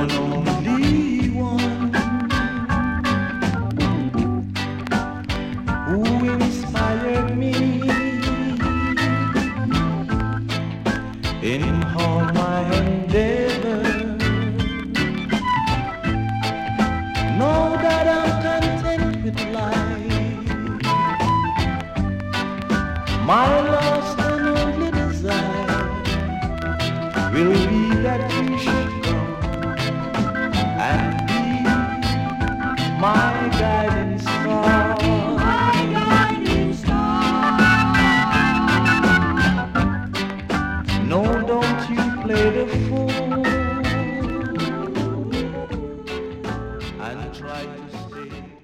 one, only one, who inspired me in all my endeavors. Know that I'm content with life. My last and only desire will be that you should come and be my guiding star. My guiding star. No, don't you play the fool and try to stay